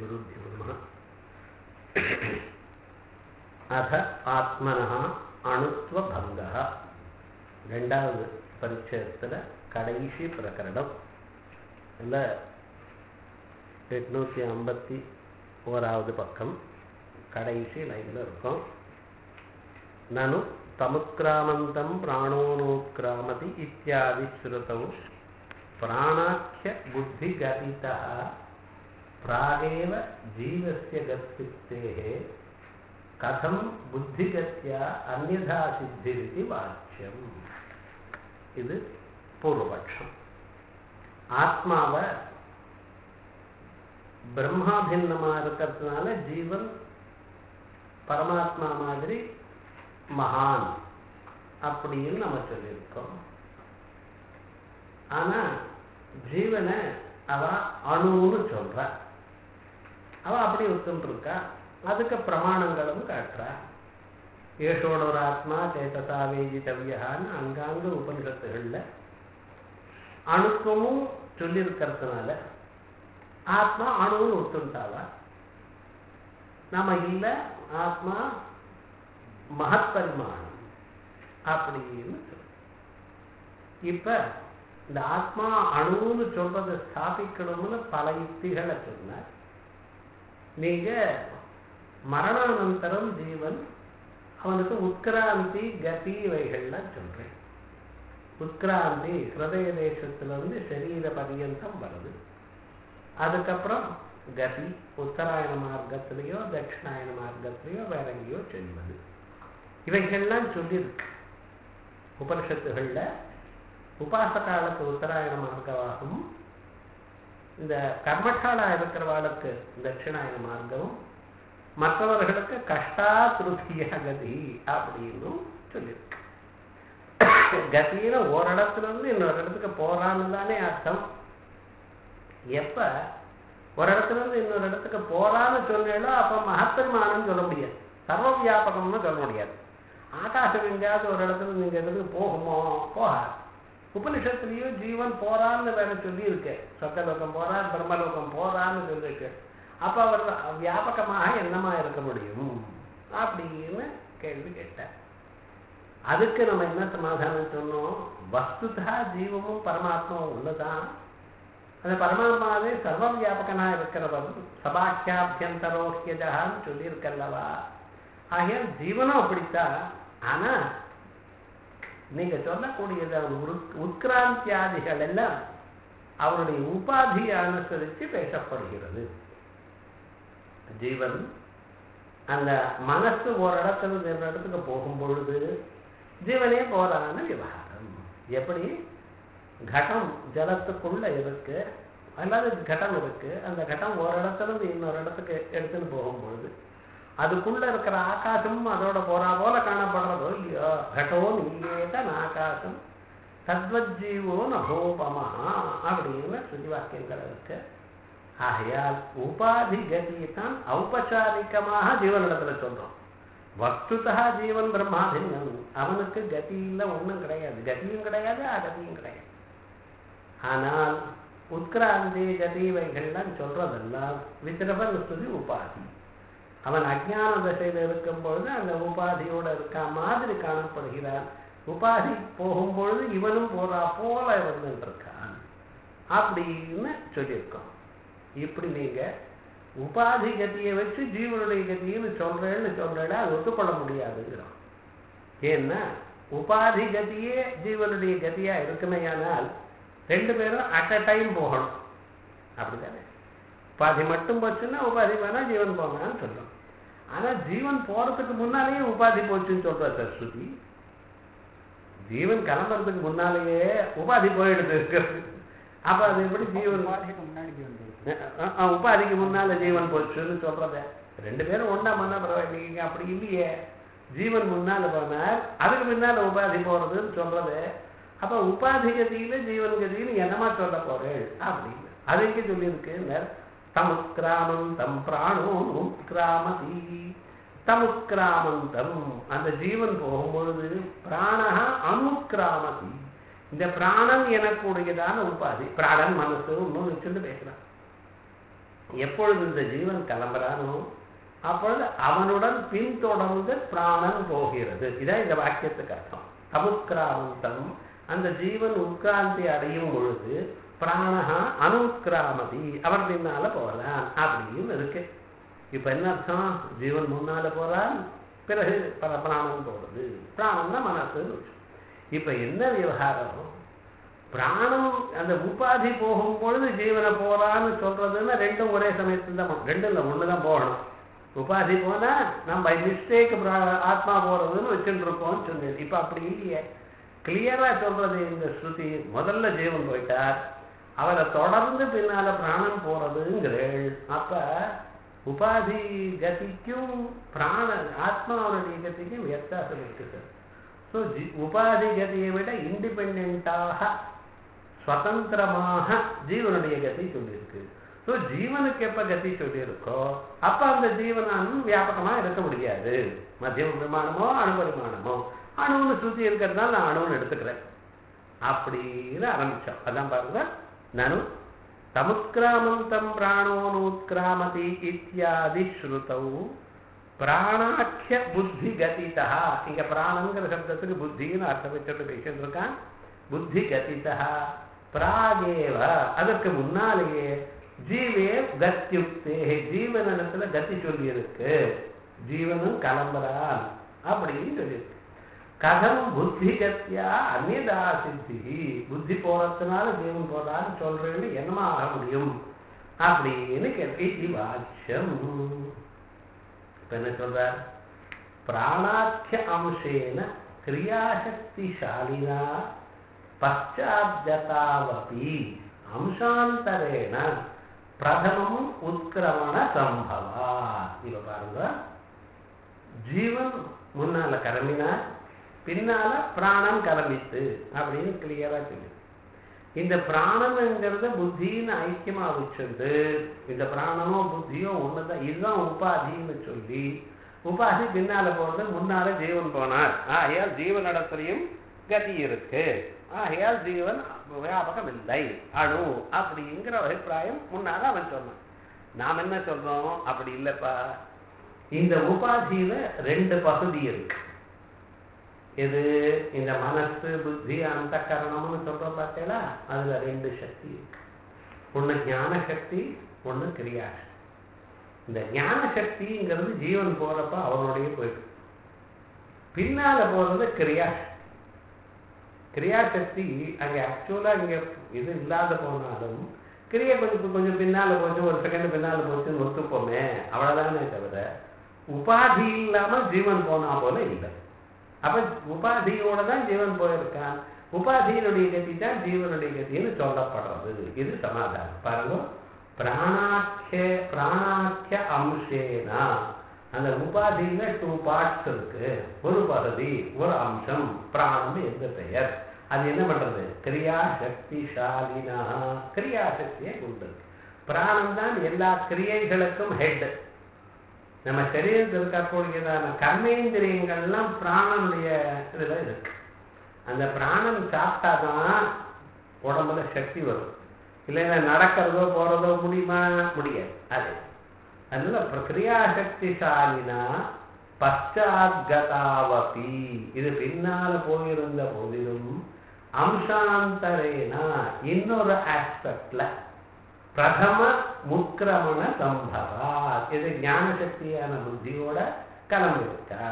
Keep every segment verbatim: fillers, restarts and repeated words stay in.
श्रीगुरुभ्यो नमः. अथ आत्मनः अणुत्वभङ्गः ரெண்டாவது பரிச்சயத்தில் கடைசி பிரகரணம். இல்லை எட்நூற்றி ஐம்பத்தி ஓராவது பக்கம் கடைசி லைனில் இருக்கும். நனு தமுக்ராமந்தம் பிராணோனோக்ராமதி இத்தியாதி ஸ்ருதௌ பிராணாக்கிய புத்திகதிதः प्रागेव जीवस्य गत्युक्तेः कथं बुद्धिगत्या अन्यथा सिद्धिरिति वाच्यम्. இது பூர்வபட்சம். ஆத்மாவை பிரம்மாபின்னமா இருக்கிறதுனால ஜீவன் பரமாத்மா மாதிரி மகான் அப்படின்னு நம்ம சொல்லியிருக்கோம். ஆனா ஜீவனை அவ அணுன்னு சொல்ற, அவ அப்படி ஒத்துட்டு இருக்கா. அதுக்கு பிரமாணங்களும் காட்டுறா. ஏஷோட ஒரு ஆத்மா சேதசா வேதித்தவியான்னு அங்காங்க உபனிஷத்துகள்ல அணுக்கமும் சொல்லியிருக்கிறதுனால ஆத்மா அணுன்னு ஒத்துட்டாவா. நாம இல்லை, ஆத்மா மகத்பரிமாணம் அப்படின்னு சொல்ல. இப்ப இந்த ஆத்மா அணுன்னு சொல்றதை ஸ்தாபிக்கணும்னு பல யுக்திகளை சொன்ன. நீங்க மரணானந்தரம் ஜீவன் அவனுக்கு உட்கிராந்தி கதி இவைகள்லாம் சொல்றேன். உட்கிராந்தி ஹிருதய தேசத்திலிருந்து சரீர பரியந்தம் வருது. அதுக்கப்புறம் கதி உத்தராயண மார்க்கத்திலேயோ தட்சிணாயன மார்க்கத்திலேயோ வேற எங்கேயோ செல்வது. இவைகள்லாம் சொல்லியிருக்கு உபனிஷத்துகள்ல. உபாசகாலுக்கு உத்தராயண மார்க்கமாகவும் இந்த கர்மசாலா இருக்கிறவாளுக்கு தட்சிணாயன மார்க்கமும் மற்றவர்களுக்கு கஷ்டா திருத்திய கதி அப்படின்னு சொல்லியிருக்கு. கதியில ஓரிடத்துல இருந்து இன்னொரு இடத்துக்கு போறான்னு தானே அர்த்தம். எப்ப ஒரு இடத்துல இருந்து இன்னொரு இடத்துக்கு போறான்னு சொன்னேனோ அப்ப மகப்பெருமானம் சொல்ல முடியாது, சர்வ வியாபகம்னு சொல்ல முடியாது. ஆகாசம் எங்கேயாவது ஒரு இடத்துல நீங்க இடத்துக்கு போகுமோ? போகாது. உபனிஷத்துலயும் ஜீவன் போறான்னு வேற சொல்லி இருக்கு. சொர்க்கலோகம் போறான், பிரம்மலோகம் போறான்னு சொல்லிருக்கு. அப்ப அவர் வியாபகமாக என்னமா இருக்க முடியும் அப்படின்னு கேள்வி கேட்டார். அதுக்கு நம்ம என்ன சமாதானம் சொன்னோம்? வஸ்துதா ஜீவமும் பரமாத்மாவும் உள்ளதான். அந்த பரமாத்மாவே சர்வ வியாபகனா இருக்கிறவர் சபாக்கியாபியந்தரோஹ்யஜான்னு சொல்லி இருக்கல்லவா. ஆகையால் ஜீவனும் அப்படித்தான். ஆனா நீங்க சொல்லக்கூடியது அவர் உட்கிராந்தியாதிகள் எல்லாம் அவருடைய உபாதியை அனுசரித்து பேசப்படுகிறது. ஜீவன் அந்த மனசு ஒரு இடத்துல இருந்து இடத்துக்கு போகும் பொழுது ஜீவனே போறான விவகாரம். எப்படி கடம் ஜலத்துக்குள்ள இருக்கு, அல்லாது கடம் இருக்கு. அந்த கடம் ஒரு இடத்துல இருந்து இன்னொரு இடத்துக்கு எடுத்துன்னு போகும் பொழுது அதுக்குள்ள இருக்கிற ஆகாசமும் அதோட போறா போல காணப்படுறதோ இல்லையோ. கடோ நீயேதான் ஆகாசம் தத்வஜீவோ நகோபமா அப்படின்னு சுதி வாக்கியங்கள் இருக்கு. ஆகையால் உபாதி கதியை தான் ஔபச்சாரிகமாக ஜீவனிடத்துல சொல்றோம். வஸ்துதா ஜீவன் பிரம்மாதின்னம். அவனுக்கு கதியில ஒன்றும் கிடையாது, கதியும் கிடையாது அகதியும் கிடையாது. ஆனால் உட்கிராந்தி கதி இவைகள்லாம் சொல்றதெல்லாம் வித்திரபன் ஸ்துதி உபாதி. அவன் அஜ்ஞான தசையில் இருக்கும் பொழுது அந்த உபாதியோட இருக்க மாதிரி காணப்படுகிறான். உபாதி போகும்பொழுது இவனும் போறா போல இருந்துட்டு இருக்கான் அப்படின்னு சொல்லியிருக்கோம். இப்படி நீங்க உபாதி கதியை வச்சு ஜீவனுடைய கதின்னு சொல்றேன்னு சொல்றேன்னா அது ஒத்துக்கொள்ள முடியாதுங்கிறோம். ஏன்னா உபாதி கதியே ஜீவனுடைய கதியா இருக்குமையானால் ரெண்டு பேரும் அட் அ டைம் போகணும். அப்படித்தானே? உபாதி மட்டும் போச்சுன்னா உபாதி வேணா ஜீவன் போனான்னு சொல்றோம். ஆனா ஜீவன் போறதுக்கு முன்னாலேயே உபாதி போச்சுன்னு சொல்ற சரஸ்வதி. ஜீவன் கிளம்புறதுக்கு முன்னாலேயே உபாதி போயிடுது இருக்கிறது. அப்ப அது எப்படி ஜீவன் உபாதிக்கு முன்னால ஜீவன் போச்சுன்னு சொல்றத ரெண்டு பேரும் ஒன்னா பண்ண பரவாயில்லைங்க. அப்படி இல்லையே, ஜீவன் முன்னால போனார், அதுக்கு முன்னால உபாதி போறதுன்னு சொல்றது. அப்ப உபாதி கதியில ஜீவன் கதியில என்னமா சொல்ல போறேன் அப்படின்னு அது எங்க சொல்லியிருக்கு. தமுக்ராமந்தம் பிராணோனுக்ராமதி. தமுக்ராமந்தம் அந்த ஜீவன் போகும்பொழுது பிராணஹ அனுக்ராமதி. இந்த பிராணன் எனக்கூடியதான உபாதி. பிராணன் மனசு இன்னும் வச்சுட்டு பேசுறான். எப்பொழுது இந்த ஜீவன் கிளம்புறானோ அப்பொழுது அவனுடன் பின்தொடர்ந்து பிராணன் போகிறது. இதான் இந்த வாக்கியத்துக்கு அர்த்தம். அமுத்கிராமந்தம், அந்த ஜீவன் உட்கிராந்தி அடையும் பொழுது பிராணஹா அனுத்கிராமதி, அவர் பின்னால போகலாம் அப்படின்னு இருக்கு. இப்ப என்ன அர்த்தம்? ஜீவன் முன்னால போறான், பிறகு பல பிராணம் போறது. பிராணம்னா மனசு. இப்ப என்ன விவகாரம்? பிராணம் அந்த உபாதி போகும் பொழுது ஜீவனை போறான்னு சொல்றதுன்னா ரெண்டும் ஒரே சமயத்துல தான், ரெண்டும் இல்லை ஒண்ணுதான் போகணும். உபாதி போனா நம்ம பை மிஸ்டேக் ஆத்மா போறதுன்னு வச்சுட்டு இருப்போம்னு சொன்னேன். இப்ப அப்படி இல்லையே, கிளியரா சொல்றது இந்த ஸ்ருதி. முதல்ல ஜீவன் போயிட்டார், அவரை தொடர்ந்து பின்னால பிராணம் போறதுங்கிறேள். அப்ப உபாதி கதிக்கும் பிராண ஆத்மாவுடைய கதிக்கும் வித்தியாசம் இருக்குது. ஸோ உபாதி கதியை விட இண்டிபெண்டாக சுதந்திரமாக ஜீவனுடைய கதி சொல்லியிருக்கு. ஸோ ஜீவனுக்கு எப்ப கதி சொல்லியிருக்கோ அப்ப அந்த ஜீவனானும் வியாபகமா இருக்க முடியாது. மத்தியம பரிமாணமோ அணு பரிமாணமோ, அணுன்னு சுத்தி இருக்கிறதுனால நான் அணுன்னு எடுத்துக்கிறேன் அப்படின்னு ஆரம்பிச்சோம். அதான் பாருங்க, நனு தமுத்கிராமந்தம் பிராணோனுத்கிராமதி இத்தியாதி ஸ்ருதௌ பிராணாக்கிய புத்தி கதிதா. இங்க பிராணங்கிற சப்தத்துக்கு புத்தின்னு அர்த்தம் வச்சுட்டு பேசிட்டு இருக்கான். புத்தி கதிதா பிராகேவ, அதற்கு முன்னாலேயே ஜீவே கத்யுக்தே, ஜீவனத்துல கதி சொல்லி இருக்கு, ஜீவனும் கிளம்புறான் அப்படின்னு சொல்லியிருக்கு. கதம் புத்தி கத்தியா அந்நியதா சித்தி, புத்தி போறதுனால ஜீவன் போறான்னு சொல்றேன்னு என்னமா ஆக முடியும் அப்படின்னு கேள்வி வாட்சம். இப்ப என்ன சொல்றார்? பிராணாக்கிய அம்சேன கிரியாசக்திசாலினா பச்சாத்கதாவபி அம்சாந்தரேன பிரதமம் உத்கிரமண சம்பவா. இப்ப பாருங்க, ஜீவன் முன்னால கிளம்பினா பின்னால பிராணம் கிளம்பித்து அப்படின்னு கிளியரா சொல்லு. இந்த பிராணம்ங்கிறத புத்தின்னு ஐக்கியமா வச்சுட்டு இந்த பிராணமோ புத்தியோ ஒண்ணுதான், இதுதான் உபாதின்னு சொல்லி உபாதி பின்னால போறது, முன்னால ஜீவன் போனார், ஆகையால் ஜீவன் இடத்துலையும் கதி இருக்கு, ஆகையால் ஜீவன் வியாபகம் இல்லை அணு அப்படிங்கிற அபிப்பிராயம் முன்னால அவன் சொன்னான். நாம் என்ன சொல்றோம்? அப்படி இல்லப்பா, இந்த உபாதியில ரெண்டு பகுதி இருக்கு. இது இந்த மனசு புத்தி அந்த கரணம்னு சொல்ற பார்த்தீங்களா, அதுல ரெண்டு சக்தி இருக்கு. ஒண்ணு ஞான சக்தி, ஒண்ணு கிரியாசக்தி. இந்த ஞான சக்திங்கிறது ஜீவன் போறப்ப அவனுடைய போயிட்டு, பின்னால போறது கிரியாசக்தி. கிரியாசக்தி அங்க ஆக்சுவலா இங்க இது இல்லாத போனாலும் கிரியா கொஞ்சம் கொஞ்சம் பின்னால போச்சு, ஒரு செகண்ட் பின்னால போச்சுன்னு ஒத்துப்போமே, அவ்வளவுதானே தவிர உபாதி இல்லாம ஜீவன் போனா போல இல்லை. அப்ப உபாதியோட தான் ஜீவன் போயிருக்கான், உபாதியினுடைய கதி தான் ஜீவனுடைய கதின்னு சொல்லப்படுறது. இது சமாதானம். பாருங்க, பிராணாக்கிய பிராணாக்கிய அம்சேனா, அந்த உபாதியில டூ பார்ட்ஸ் இருக்கு. ஒரு பகுதி, ஒரு அம்சம், பிராணம் என்று பெயர். அது என்ன பண்றது? கிரியா சக்திசாலினா, கிரியா சக்தியை கொண்டு. பிராணம் தான் எல்லா கிரியைகளுக்கும் ஹெட். நம்ம சரீரத்தில் இருக்கக்கூடியதான கர்மேந்திரியங்கள்லாம் பிராணனுடைய இதுல இருக்கு. அந்த பிராணம் சாப்பிட்டாதான் உடம்புல சக்தி வரும், இல்லைன்னா நடக்கிறதோ போறதோ முடியுமா? முடியாது. அது அதனால கிரியா சக்திசாலினா பச்சாத்கதாவபி, இது பின்னால போயிருந்த போதிலும் அம்சாந்தரேனா இன்னொரு ஆஸ்பெக்ட்ல பிரதம முக்கிரமண சம்பவா, இது ஞான சக்தியான புத்தியோட கிளம்பியிருக்கா.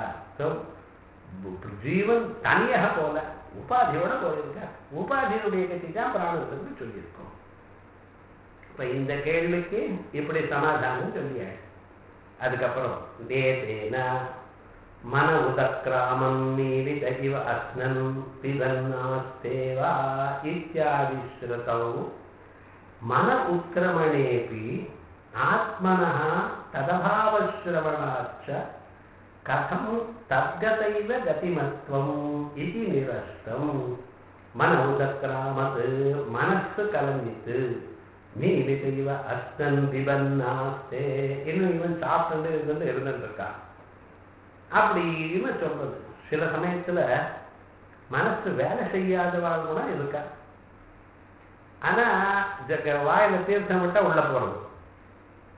ஜீவன் தனியாக போல உபாதியோட போயிருக்கா. உபாதியுடைய கட்சி தான் பிராணத்துக்கு சொல்லியிருக்கோம். இப்ப இந்த கேள்விக்கு இப்படி சமாதானம் சொல்லியாச்சு. அதுக்கப்புறம் தேதேனா மன உதக்ராமம் மீறி தகிவ அஸ்னன் பிதன்னாஸ்தேவா இத்தியாதி ஸ்ருதௌ மன உத்கிரமணேபி ஆத்மனः ததபாவஸ்ரவணாச்ச கதம் தத்கதைவ கதிமத்வம் இது நிரஸ்தம். மன உதக்ராமது, மனசு கலந்தித்து, நீலிதைவ அஸ்தன் பிபன்னாஸ்தே, இன்னும் இவன் சாப்பிட்டு இருந்து இருந்துட்டு இருக்கான் அப்படின்னு சொல்றது. சில சமயத்துல மனசு வேலை செய்யாதவாள் கூட இருக்கா. ஆனா வாயில தீர்த்தம் விட்டா உள்ள போறது,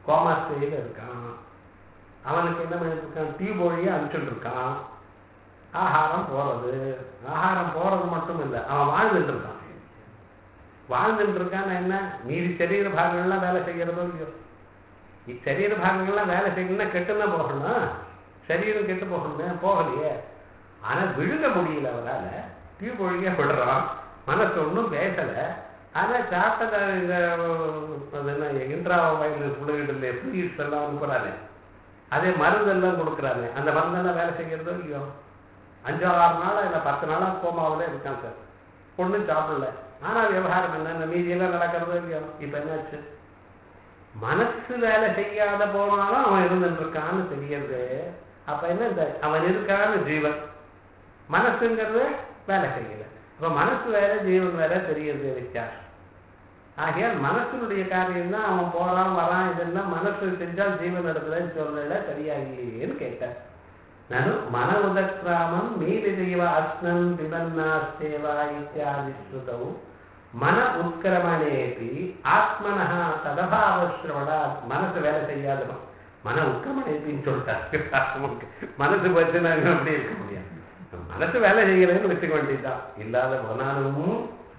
கோமா ஸ்டேஜில் இருக்கான். அவனுக்கு என்ன பண்ணிட்டு இருக்கான், டியூப் வழியாக அனுப்பிச்சுட்டு இருக்கான். ஆகாரம் போறது, ஆகாரம் போறது மட்டும் இல்லை, அவன் வாழ்ந்துட்டு இருக்கான். வாழ்ந்துட்டு இருக்கான்னு என்ன, மீதி சரீர பாகங்கள்லாம் வேலை செய்யறதோ இல்லையோ. சரீர பாகங்கள்லாம் வேலை செய்யணும்னா கெட்டுன்னா போகணும், சரீரம் கெட்டு போகணும், போகலையே. ஆனா விழுங்க முடியல அவரால், டியூப் வழியா விடுறான், மனசு ஒன்றும் பேசலை. ஆனா சாப்பிட்ட இந்த என்ன இன்ட்ரா வயல் பிள்ளைகிட்டு ஃப்ளூயிட்ஸ் எல்லாம் அனுப்புறாரு, அதே மருந்தெல்லாம் கொடுக்குறாரு, அந்த மருந்தெல்லாம் வேலை செய்யறதோ இல்லையோ. அஞ்சு ஆறு நாளா இல்லை பத்து நாளா கோமாவில் இருக்கான் சார், ஒன்றும் சாப்பிடல. ஆனா விவகாரம் என்ன, மீதியெல்லாம் நடக்கிறதோ இல்லையோ. இப்ப என்னாச்சு, மனசு வேலை செய்யாத போனாலும் அவன் இருந்துட்டு இருக்கான்னு தெரியுது. அப்ப என்ன, இந்த அவன் இருக்கான்னு ஜீவன், மனசுங்கிறது வேலை செய்யல. அப்ப மனசு வேற ஜீவன் வேற தெரியுது வித்தியாசம். ஆகையால் மனசுடைய காரியம் தான் அவன் போறான் வரான், இதெல்லாம் மனசு செஞ்சால் ஜீவன் நடக்குதுன்னு சொல்லல, சரியாகலையேன்னு கேட்டார். நான் மன உதக்ராமம் மீதி தெய்வ அஸ்னன் பிபன்னா சேவா இத்தியாதி ஸ்ருதவும் மன உத்கிரமணேபி ஆத்மனா ததபாவஸ்ரவடா. மனசு வேலை செய்யாதவன் மன உத்கிரமணேபின்னு சொல்லிட்டாரு. மனசு பற்றி நாங்கள் அப்படி இருக்க முடியாது, மனசு வேலை செய்யறதுன்னு வச்சுக்க வேண்டியதுதான். இல்லாத போனாலும்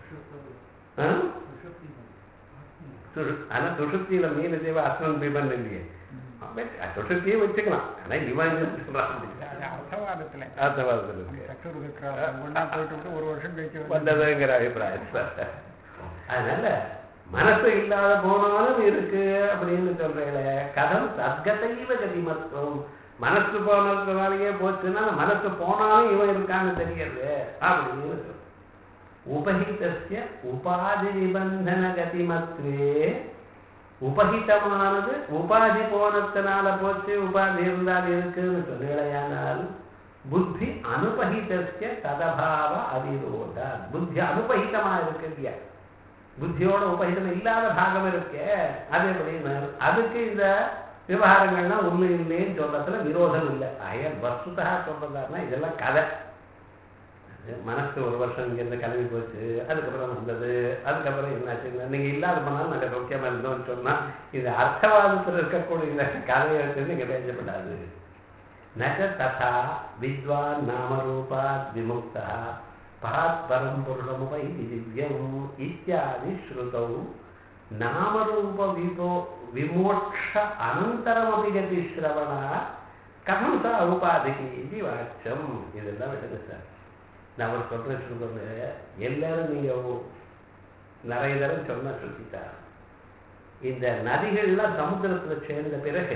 ஆனா சுசுப்தியில மீன தேவ அஸ்னன் பிபன் இல்லையே, சுசுப்தியும் வச்சுக்கலாம். ஆனா இவன் அர்த்தவாதத்துல ஒரு வருஷம் வந்ததுங்கிற அபிப்பிராயம். அதனால மனசு இல்லாத போனாலும் இருக்கு அப்படின்னு சொல்றீங்களே, கதம் சத்கதைவ கதிமத்துவம். மனசு போனதுனாலேயே போச்சுன்னா மனசு போனாலும் இவன் இருக்கான்னு தெரியாது அப்படின்னு. உபஹிதஸ்ய உபாதி நிபந்தன கதிமத்வே, உபஹிதமானது உபாதி போனத்தினால போச்சு, உபாதி இருந்தால் இருக்குன்னு சொல்லுகளையானால் புத்தி அனுபஹிதஸ்ய ததபாவ அவிரோத. புத்தி அனுபஹிதமா இருக்கு இல்லையா, புத்தியோட உபஹிதம் இல்லாத பாகம் இருக்கே, அது எப்படின்னு அதுக்கு இந்த விவகாரங்கள்னா உண்மை இல்லைன்னு சொல்றதுல விரோதம் இல்லை. ஆய வஸ்துதா சொல்றதாருன்னா இதெல்லாம் கதை. மனசு ஒரு வருஷம் இங்கிருந்து கிளம்பி போச்சு, அதுக்கப்புறம் வந்தது, அதுக்கப்புறம் என்னாச்சு, நீங்க இல்லாத பண்ணாலும் நாங்கள் சௌக்கியமா இருந்தோம்னு சொன்னா இது அர்த்தவாதத்தில் இருக்கக்கூடிய இந்த கதையை வச்சு நீங்க பேசப்படாது. நக ததா வித்வான் நாமரூபா விமுக்தா பராத் பரம் புருஷமுபை திவ்யம் இத்தியாதி ஸ்ருதௌ நாமரூப விபோ விமோட்ச அனந்தரமபி கதி ஸ்ரவணா கதம் சா உபாதிக்கு இது வாட்சம். இதெல்லாம் விடுங்க சார், நான் ஒரு சொல்றேன் சொல்றது எல்லாரும் நீங்க நிறைய தரம் சொன்ன சொல்லிட்டா. இந்த நதிகள்லாம் சமுத்திரத்துல சேர்ந்த பிறகு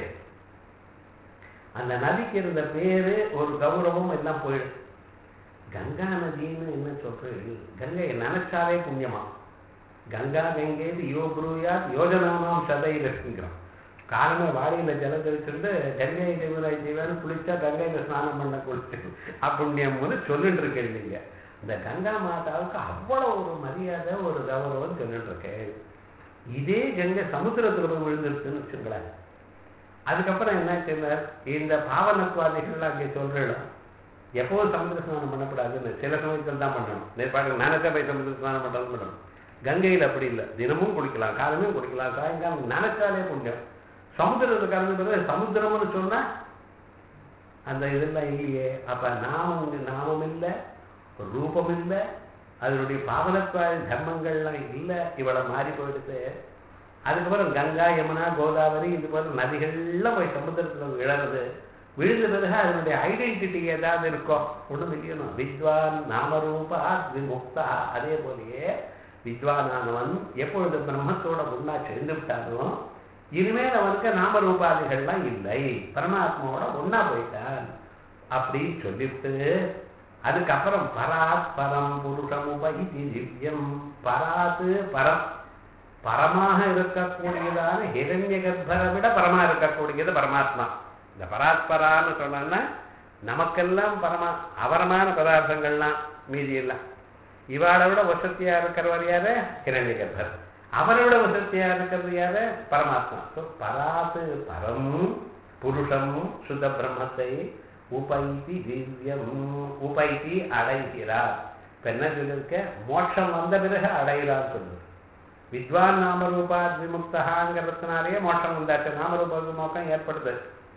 அந்த நதிக்கு இருந்த பேரு ஒரு கௌரவம் எல்லாம் போயிடும். கங்கா நதின்னு என்ன சொல்றது, கங்கையை நினைச்சாலே புண்ணியமா. கங்கா கங்கை யோகுருயா யோஜனானாம் சதை இருக்குங்கிறான். காலமே வாடியில ஜலம் தெளிச்சுட்டு கங்கை தேவராய் தேவன்னு குளிச்சா கங்கையில ஸ்நானம் பண்ண குளிச்சு அப்புண்ணியம் வந்து சொல்லிட்டு இருக்கேன். நீங்க இந்த கங்கா மாதாவுக்கு அவ்வளவு ஒரு மரியாதை ஒரு கௌரவம் சொல்லிட்டு இருக்கேன். இதே கங்கை சமுத்திரத்துல போய் விழுந்துருச்சுன்னு வச்சுங்களேன். அதுக்கப்புறம் என்ன சொன்னார், இந்த பாவனத்வாதிகள் அங்கே சொல்றோம் எப்போதும் சமுத்திர ஸ்நானம் பண்ணக்கூடாதுன்னு, சில சமயத்தில் தான் பண்ணணும். நேற்று நினைச்சா போய் சமுத்திர ஸ்நானம் பண்ணாலும் பண்ணணும். கங்கையில் அப்படி இல்லை, தினமும் குடிக்கலாம், காலமும் குடிக்கலாம், சாயங்காலம் நினைச்சாலே புண்ணியம். சமுத்திரத்தை கலந்து சமுத்திரம்னு சொன்னா அந்த இதெல்லாம் இல்லையே. அப்ப நாமம் நாமம் இல்லை, ரூபம் இல்லை, அதனுடைய பாவனத்வாதி தர்மங்கள்லாம் இல்லை, இவ்வளவு மாறி போயிடுது. அதுக்கப்புறம் கங்கா யமுனா கோதாவரி இது போன்ற நதிகள்லாம் போய் சமுத்திரத்துல விழறது. விழுந்த பிறகு அதனுடைய ஐடென்டிட்டி ஏதாவது இருக்கும், ஒண்ணும் இல்லையணும். வித்வான் நாமரூபா விமுக்தா. அதே போலயே வித்வானானவன் எப்பொழுது பிரம்மத்தோட ஒன்னா சேர்ந்து விட்டாலும் இனிமேல் அவனுக்கு நாமரூபாதிகள்லாம் இல்லை, பரமாத்மாவோட ஒன்னா போயிட்டான் அப்படின்னு சொல்லிவிட்டு அதுக்கப்புறம் பராத் பரம் புருஷமுபைதி திவ்யம். பராத்து பரம், பரமாக இருக்கக்கூடியதான ஹிரண்ய கர்ப்பரை விட பரமா இருக்கக்கூடியது பரமாத்மா. இந்த பராத்பரான்னு சொன்னா நமக்கெல்லாம் பரமா அவரமான பதார்த்தங்கள்லாம் மீதி எல்லாம். இவாளை விட வசத்தியா இருக்கிறவர் யாரு, ஹிரண்ய கர்ப்பர். அவரை விட வசத்தியா இருக்கிறது யாரு, பரமாத்மா. பராத்து பரம் புருஷம் சுத்த பிரம்மத்தை உபைதி திவ்யம். உபைதி அடைகிறார். இப்ப என்ன சொல்லிருக்க, மோட்சம் வந்த பிறகு அடைகிறார் சொல்லுது. வித்வான் நாமரூபாத் விமுக்தகாங்கிறதுனாலேயே மோட்சம் உண்டாச்சு. நாமரூப விமோக்கம் ஏற்படுது.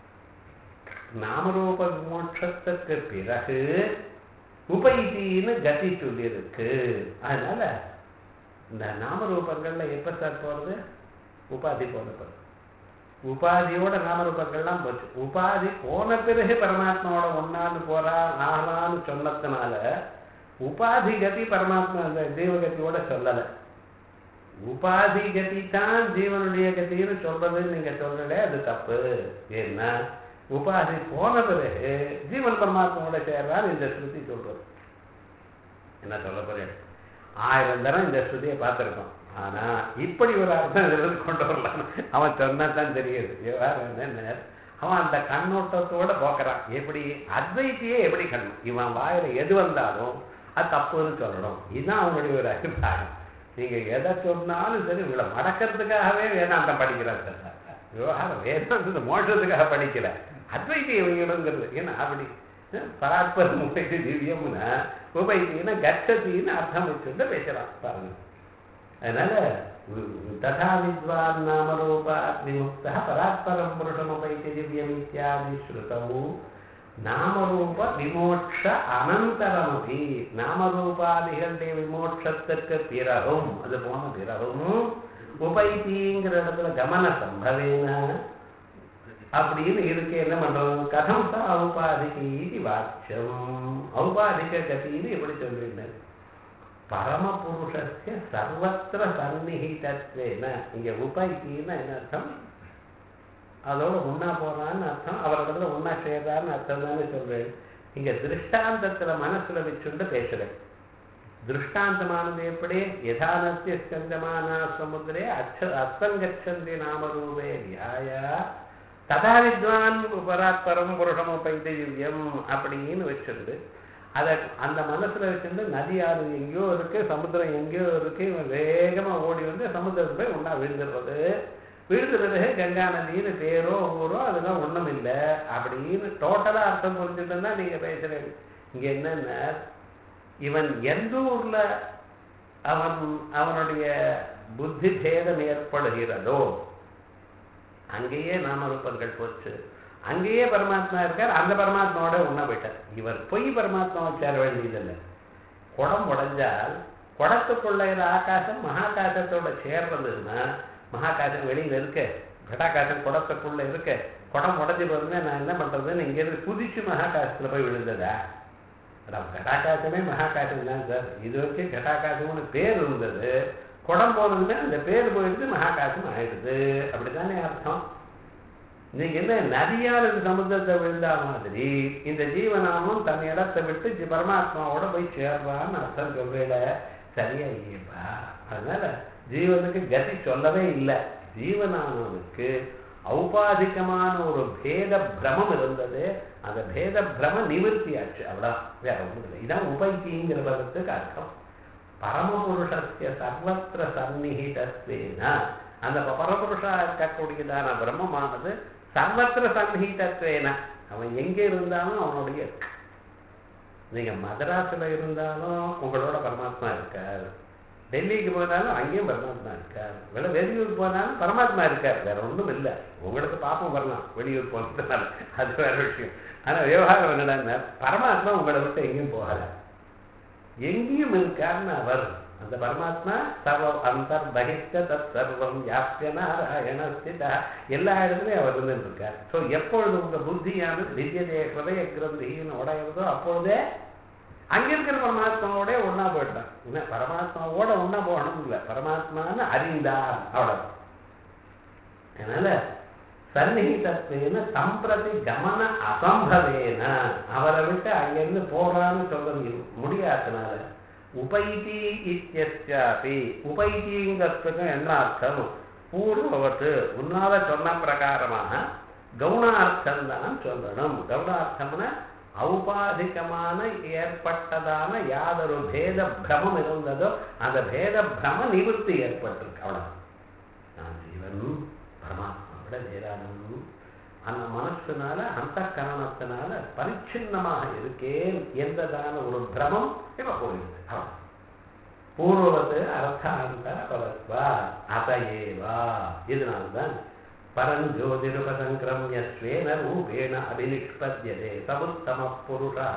நாமரூப விமோட்சத்துக்கு பிறகு உபைத்தின்னு கதி சொல்லியிருக்கு. அதனால இந்த நாமரூபங்கள்ல எப்ப சார் போறது? உபாதி போன பிறகு. உபாதியோட நாமரூபங்கள்லாம் போச்சு. உபாதி போன பிறகு பரமாத்மாவோட ஒன்னான்னு போறா ஆகலான்னு சொன்னதுனால உபாதி கதி பரமாத்மா அந்த ஜீவகத்தியோட சொல்லலை. உபாதி கதி தான் ஜீவனுடைய கத்தின்னு சொல்றதுன்னு நீங்க சொல்லல, அது தப்பு. ஏன்னா உபாதி போன பிறகு ஜீவன் பரமாத்மாவோட சேர்றான்னு இந்த ஸ்ருதி சொல்றது. என்ன சொல்ல போறேன்? ஆயிரம் தரம் இந்த ஸ்ருதியை பார்த்திருக்கோம். ஆனா இப்படி ஒரு அர்த்தம் இதிலிருந்து கொண்டு வரலாம் அவன் சொன்னா தான் தெரியுது. என்ன அவன் அந்த கண்ணோட்டத்தோட போக்குறான். எப்படி அத்வைத்தியே எப்படி கண்ணு இவன் வாயில எது வந்தாலும் அது தப்புன்னு சொல்லணும். இதுதான் அவனுடைய ஒரு அபிப்பிராயம். நீங்க எதை சொன்னாலும் சரி உங்களை மடக்கிறதுக்காகவே வேதாந்தம் படிக்கிறார் சார். விவகாரம் வேதாந்தத்தை மோட்சத்துக்காக படிக்கல, அத்வைத்திய வைக்கணுங்கிறது. ஏன்னா அப்படி பராத்பரம் உபைத்தி திவ்யம்னா உபைத்தின்னா கச்சத்தின்னு அர்த்தம் வச்சுட்டு பேசலாம் பாருங்க. அதனால ததா வித்வான் நாமரூபாத் விமுக்தः பராத்பரம் புருஷம் உபைத்தி திவ்யம் இத்யாதி ஸ்ருதௌ நாமரூப விமோட்ச அனந்தரமபி நாமரூபாதிகளுடைய விமோட்சத்துக்கு பிறகும் அது போன பிறகும் உபைத்திங்கிற இடத்துல கமன சம்பவேன அப்படின்னு இருக்கு. என்ன பண்றோம்? கதம் சா ஔபாதிகி வாக்கியம். ஔபாதிக கதின்னு எப்படி சொல்றீங்க? பரமபுருஷஸ்ய சர்வத்திர சந்நிஹிதத்வேன. இங்க உபைத்தின்னா என்ன அர்த்தம்? அதோட உண்ணா போறான்னு அர்த்தம், அவரிடத்துல உண்ணா செய்யறான்னு அர்த்தம் தானே சொல்றேன். இங்க திருஷ்டாந்தத்துல மனசுல வச்சுண்டு பேசுறேன். திருஷ்டாந்தமானது எப்படி? யதானஸ்ய ஸ்கந்தமானா சமுத்திரே அச்ச அஸ்தங்கச்சந்தி நாமரூபே வியாய ததா வித்வான் பராத்பரம் புருஷம் உபைத்தி திவ்யம் அப்படின்னு வச்சிருந்து அதை அந்த மனசுல வச்சிருந்து நதி ஆறு எங்கேயோ இருக்கு, சமுத்திரம் எங்கேயோ இருக்கு, இவன் வேகமா ஓடி வந்து சமுத்திரத்துல போய் ஒன்னா விழுந்துடுறது. விழுதுறது கங்கா நதின்னு பேரோ ஊரோ அதெல்லாம் ஒண்ணும் இல்லை அப்படின்னு டோட்டலா அர்த்தம் புரிஞ்சுட்டு தான் நீங்க பேசுறீங்க. இங்க என்னன்னா இவன் எந்த ஊர்ல அவன் அவனுடைய புத்தி பேதம் ஏற்படுகிறதோ அங்கேயே நாமரூபங்கள் போச்சு, அங்கேயே பரமாத்மா இருக்கார், அந்த பரமாத்மாவோட உண்ண போயிட்டார். இவர் போய் பரமாத்மாவை சேர வேண்டியதில்லை. குடம் உடைஞ்சால் குடத்துக்குள்ள ஆகாசம் மகாகாசத்தோட சேர்றதுன்னா மகாகாசம் வெளியில இருக்க, கடாகாசம் குடத்துக்குள்ள இருக்க, குடம் உடஞ்சி போறதுன்னா நான் என்ன பண்றதுன்னு இங்க இருந்து குதிச்சு மகாகாசத்துல போய் விழுந்ததா? கடாகாசமே மகாகாசம் தான் சார். இது வரைக்கும் கடாகாசம்னு பேர் இருந்தது, குடம் போனதுன்னா அந்த பேர் போயிடுது, மகாகாசம் ஆயிடுது. அப்படித்தானே அர்த்தம். நீங்க என்ன நதியால் இந்த சமுத்திரத்தை விழுந்தா மாதிரி இந்த ஜீவனாமும் தன் இடத்தை விட்டு பரமாத்மாவோட போய் சேர்றான்னு அர்த்தம் சொல்றேல, சரியா இல்லையப்பா. அதனால ஜீவனுக்கு கதி சொல்லவே இல்லை. ஜீவனானவனுக்கு ஔபாதிகமான ஒரு பேத பிரமம் இருந்தது, அந்த பேத பிரம நிவர்த்தியாச்சு. அவ்வளவு வேற ஒன்றும் இல்லை. இதான் உபைத்திங்கிற பதத்துக்கு அர்த்தம். பரமபுருஷஸ்ய சர்வத்திர சந்நிஹிதத்வேன அந்த பரமபுருஷா இருக்கக்கூடியதான பிரம்மமானது சர்வத்திர சந்நிஹிதத்வேன அவன் எங்கே இருந்தாலும் அவனுடைய நீங்க மதராஸ்ல இருந்தாலும் உங்களோட பரமாத்மா இருக்கார், டெல்லிக்கு போனாலும் அங்கேயும் பரமாத்மா இருக்கார், வேற வெளியூர் போனாலும் பரமாத்மா இருக்கார். வேற ஒன்றும் இல்லை. உங்களுக்கு பாப்பம் வரலாம் வெளியூர் போனதுனால, அது வேற விஷயம். ஆனா விவகாரம் என்னடா, பரமாத்மா உங்களை விட்டு எங்கேயும் போகல, எங்கேயும் இருக்காருன்னு அவர் அந்த பரமாத்மா சர்வ அந்தர் பகிஷ்ட தத் சர்வம் யாப்ய நாராயணஸ்திதா எல்லா இடத்துலையும் அவர் இருந்துட்டு இருக்கார். ஸோ எப்பொழுது உங்க புத்தியானது திவ்யதே ஹிருதய கிரந்தின்னு உடையிறதோ அப்பொழுதே அங்க இருக்கிற பரமாத்மாவோட ஒன்னா போயிட்டான். என்ன பரமாத்மாவோட ஒன்னா போகணும் இல்லை, பரமாத்மான்னு அறிந்தார் அவ்வளவு. அதனால சந்நிஹிதத்வேன சம்பிரதி கமன அசம்பவேன அவரை விட்டு அங்கிருந்து போறான்னு சொல்றது முடியாதனால உபைதி இத்தியஸ்யாபி உபைதிங்கிறதுக்கு என்ன அர்த்தம்? பூர்வவத்து உன்னால சொன்ன பிரகாரமாக கவுனார்த்தம் தான் சொல்லணும். கவுனார்த்தம்னா ஔபாதிகமான ஏற்பட்டதான யாதொரு பேத பிரமம் இருந்ததோ அந்த பேத பிரம நிவர்த்தி ஏற்பட்டிருக்கு. அவ்வளவு நான் ஜீவன் பரமாத்மாவோட வேறானும் அந்த மனசுனால அந்த கரணத்தினால பரிச்சின்னமாக இருக்கேன் என்றதான ஒரு பிரமம் இப்ப போயிருக்கு. பூர்வது அர்த்தாந்தர பரத்வா அதையேவா. இதனால்தான் பரஞ்சோதிருபசங்கிரமிய ஸ்வேன ரூபேண அபிநிஷ்பத்யதே சமுத்தம புருஷா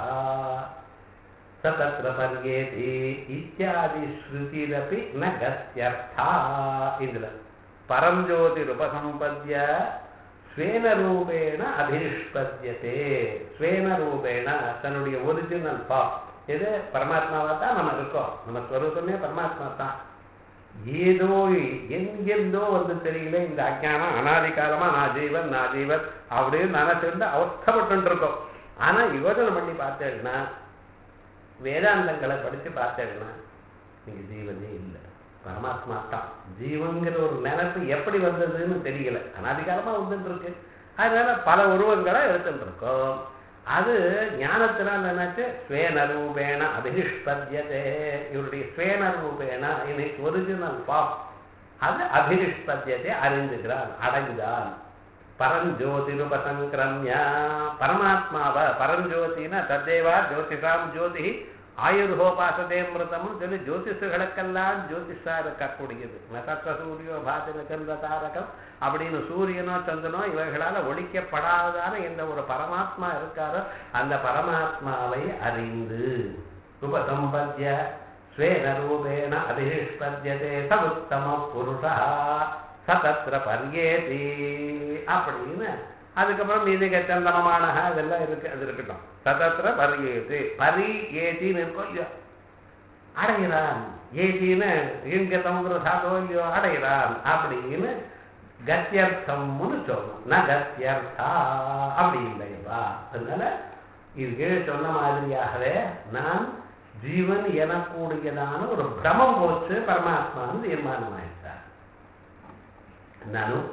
சதத்ர பர்யேதி இத்யாதி ஸ்ருதிரபி ந கத்யர்த்தா. இதுல பரஞ்சோதிருபசம்பத்ய ஸ்வேன ரூபேண அபிநிஷ்பத்யதே. ஸ்வேன ரூபேண தன்னுடைய ஒரிஜினல் ஃபார்ம் இது பரமாத்மாவா தான் நம்ம இருக்கோம். நம்ம ஸ்வரூபமே பரமாத்மா தான். ஏதோ எங்கெந்தோ வந்து தெரியல இந்த அஜ்ஞானம் அனாதி காலமா நான் ஜீவன் நான் ஜீவன் அப்படின்னு நினைச்சிருந்து அவஸ்தப்பட்டு இருக்கோம். ஆனா யோஜனை பண்ணி பார்த்தேன்னா வேதாந்தங்களை படிச்சு பார்த்தேன்னா நீங்க ஜீவனே இல்லை, பரமாத்மா தான். ஜீவன்கிற ஒரு நினைப்பு எப்படி வந்ததுன்னு தெரியல, அனாதி காலமா வந்துட்டு இருக்கு. அதனால பல உருவங்களை எடுத்துட்டு இருக்கோம். அது ஞானத்தினால் என்னாச்சு ஸ்வேனரூபேண அபினிஷ்பத்யதே. இவருடைய ஸ்வேனரூபேண இன்னைக்கு ஒரிஜினல் ஃபார்ம் அது அபினிஷ்பத்யதே அறிந்துகிறான் அடைந்தான். பரஞ்சோதிருபசங்கிரமியா பரமாத்மாவ பரஞ்சோதினா தத்தேவா ஜோதிஷாம் ஜோதி ஆயுர்ஹோபாசதே மிருதம்னு சொல்லி ஜோதிஷர்களுக்கெல்லாம் ஜோதிஷா இருக்கக்கூடியது. நட்சத்திர சூரியோ பாத்தின சந்திர தாரகம் அப்படின்னு சூரியனோ சந்திரனோ இவர்களால் ஒழிக்கப்படாதான எந்த ஒரு பரமாத்மா இருக்காரோ அந்த பரமாத்மாவை அறிந்து உபசம்பத்ய ஸ்வேன ரூபேண அபினிஷ்பத்யதே சமுத்தம புருஷா சதத்ர பர்யேதி அப்படின்னு. அதுக்கப்புறம் மீதிக சந்தனமான இதெல்லாம் இருக்கு, அது இருக்கட்டும். சதத்ர பர்யேதி பரி ஏத்தின்னு இருக்கோ இல்லையோ அடைகிறான். ஏத்தின்னு இங்கத்தம்ங்கிற சாதோ இல்லையோ அடைகிறான் அப்படின்னு கத்தியர்த்தம்னு சொல்லணும். ந கத்தியர்த்தா அப்படி இல்லையவா. அதனால இது கீழே சொன்ன மாதிரியாகவே நான் ஜீவன் எனக்கூடியதான ஒரு பிரமம் போச்சு பரமாத்மான்னு தீர்மானம் ஆயிட்டார். நானும்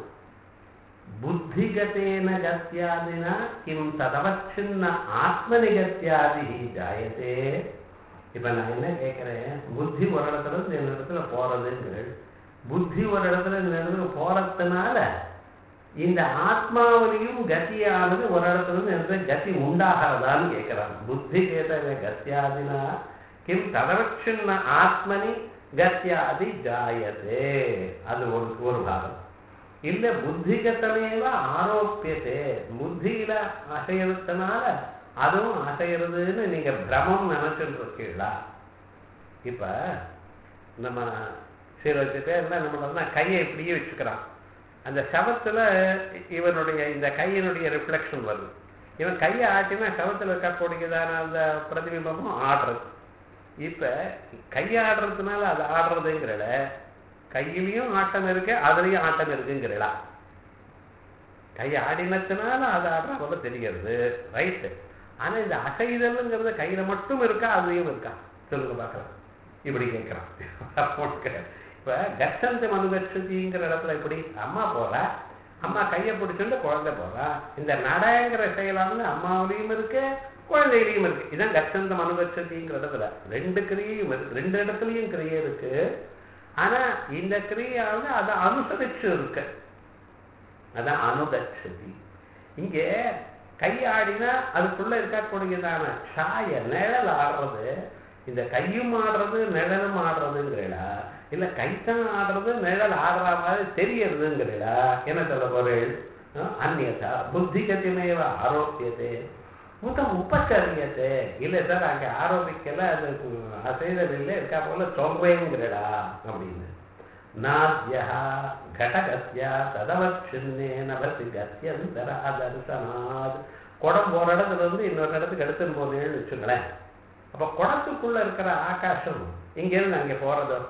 புத்திகதேன கத்தியாதினா கிம் ததவச்சின்ன ஆத்மனிகத்தியாதி ஜாயத்தே. இப்ப நான் என்ன கேட்கிறேன், புத்தி ஒரு இடத்துல இருந்து இந்த இடத்துல போறதுங்கள், புத்தி ஒரு இடத்துல இந்த இடத்துல போறதுனால இந்த ஆத்மாவிலையும் கத்தியானது ஒரு இடத்துல இருந்து இந்த கத்தி உண்டாகிறதான்னு கேட்கிறான். புத்தி கேட்ட கத்தியாதினா கிம் ததவச்சின்ன ஆத்மனி கத்தியாதி ஜாயத்தே. அது ஒரு ஒரு பாகம். இல்ல புத்திகத்தமேவ ஆரோப்பியதே, புத்தியில அசையறதுனால அதுவும் அசையறதுன்னு நீங்க பிரமம் நினைச்சுட்டு இருக்கீங்களா? இப்ப நம்ம சில பேர் நம்ம கையை இப்படியே வச்சுக்கிறான், அந்த சவத்துல இவனுடைய இந்த கையினுடைய ரிஃப்ளெக்ஷன் வருது. இவன் கையை ஆட்டினா சவத்துல இருக்கக்கூடியதான அந்த பிரதிபிம்பமும் ஆடுறது. இப்ப கையாடுறதுனால அது ஆடுறதுங்கிறல கையிலையும் ஆட்டம் இருக்கு அதுலயும் ஆட்டம் இருக்குங்கிறா. கை ஆடினத்தினால அது ஆடுற போல தெரிகிறது, ரைட்டு. ஆனா இந்த அசைதல்ங்கிறது கையில மட்டும் இருக்கா அதுலயும் இருக்கா சொல்லுங்க பாக்கலாம். இப்படி கேட்கிறான். இப்ப கச்சந்த மனுகச்சதிங்கிற இடத்துல இப்படி அம்மா போறா, அம்மா கையை பிடிச்சுட்டு குழந்தை போறா. இந்த நடங்கிற செயலானது அம்மாவிலையும் இருக்கு குழந்தையிலையும் இருக்கு. இதான் கச்சந்த மனுகச்சதிங்கிற இடத்துல ரெண்டு கிரியையும் இருக்கு, ரெண்டு இடத்துலயும் கிரியை இருக்கு. ஆனா இந்த கிரியாவது அதை அனுசரிச்சு இருக்கு, அதான் அனுகச்சதி. இங்கே கையாடினா அதுக்குள்ள இருக்கக்கூடியதான சாய நிழல் ஆடுறது, இந்த கையும் ஆடுறது நிழலும் ஆடுறதுங்கிறா, இல்ல கைத்தான் ஆடுறது நிழல் ஆடுற மாதிரி தெரியறதுங்கிறா. என்ன சொல்ல போறேன், அந்நியதா புத்திகத்திமேவ ஆரோக்கியத்தை மூத்தம் உபச்சரியத்தை இல்லை சார் அங்கே ஆரோபிக்கல, அது அசைதல் இல்லை இருக்கா போல சொல்றேங்கிறடா அப்படின்னு. நாத்யா கடகத்யா ததவச்சின்னே நபசி கத்தியந்தர தரிசனாத். குடம் போற இடத்துல இருந்து இன்னொரு இடத்துக்கு எடுத்துன்னு போனேன்னு வச்சுங்களேன். அப்ப குடத்துக்குள்ள இருக்கிற ஆகாசம் இங்க இருந்து அங்கே போறதோ,